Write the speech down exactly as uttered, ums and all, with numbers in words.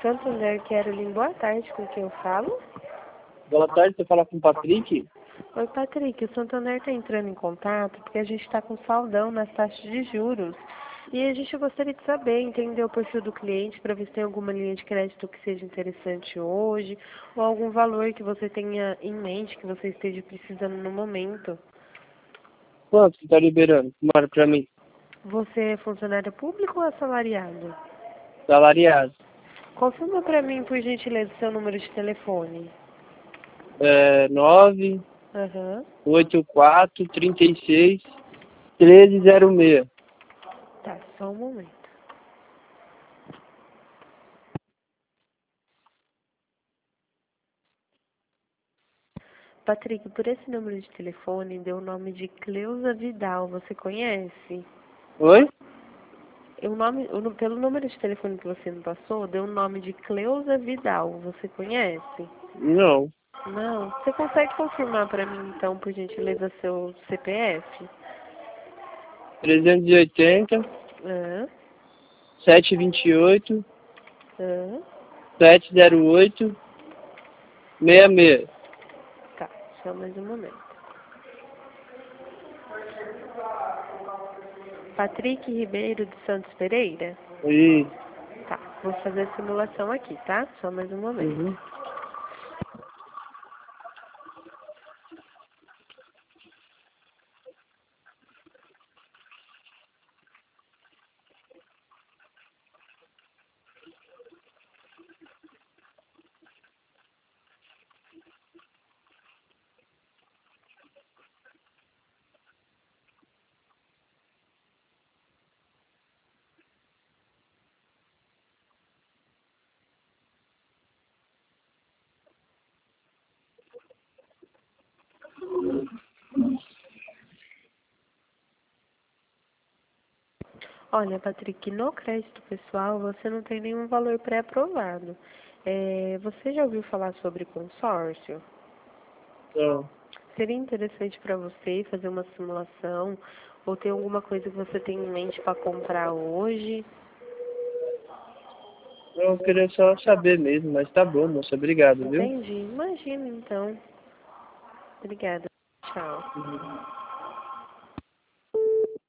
Santander, Carolyn, boa tarde, com quem eu falo? Boa tarde, você fala com o Patrick? Oi, Patrick, o Santander está entrando em contato porque a gente está com saldão nas taxas de juros. E a gente gostaria de saber, entender o perfil do cliente para ver se tem alguma linha de crédito que seja interessante hoje, ou algum valor que você tenha em mente, que você esteja precisando no momento. Quanto você está liberando? Mora para mim. Você é funcionário público ou assalariado? Salariado. Confirma para mim, por gentileza, seu número de telefone. É nove Aham. oito quatro trinta e seis treze zero seis. Tá, só um momento. Patrick, por esse número de telefone deu o nome de Cleusa Vidal, você conhece? Oi? O nome, o, nu- pelo número de telefone que você me passou, deu o nome de Cleusa Vidal, você conhece? Não. Não. Você consegue confirmar para mim, então, por gentileza, seu C P F? trezentos e oitenta, Aham, setecentos e vinte e oito, aham. setecentos e oito, sessenta e seis. Tá, só mais um momento. Patrick Ribeiro de Santos Pereira? E, Tá, vou fazer a simulação aqui, tá? Só mais um momento. uhum. Olha, Patrick, no crédito pessoal você não tem nenhum valor pré-aprovado. É, você já ouviu falar sobre consórcio? Então, Seria interessante para você fazer uma simulação ou ter alguma coisa que você tem em mente para comprar hoje? eu queria só saber mesmo, mas tá bom, moça. Obrigado, viu? Entendi. Imagina então. Obrigada. Tchau. Uhum.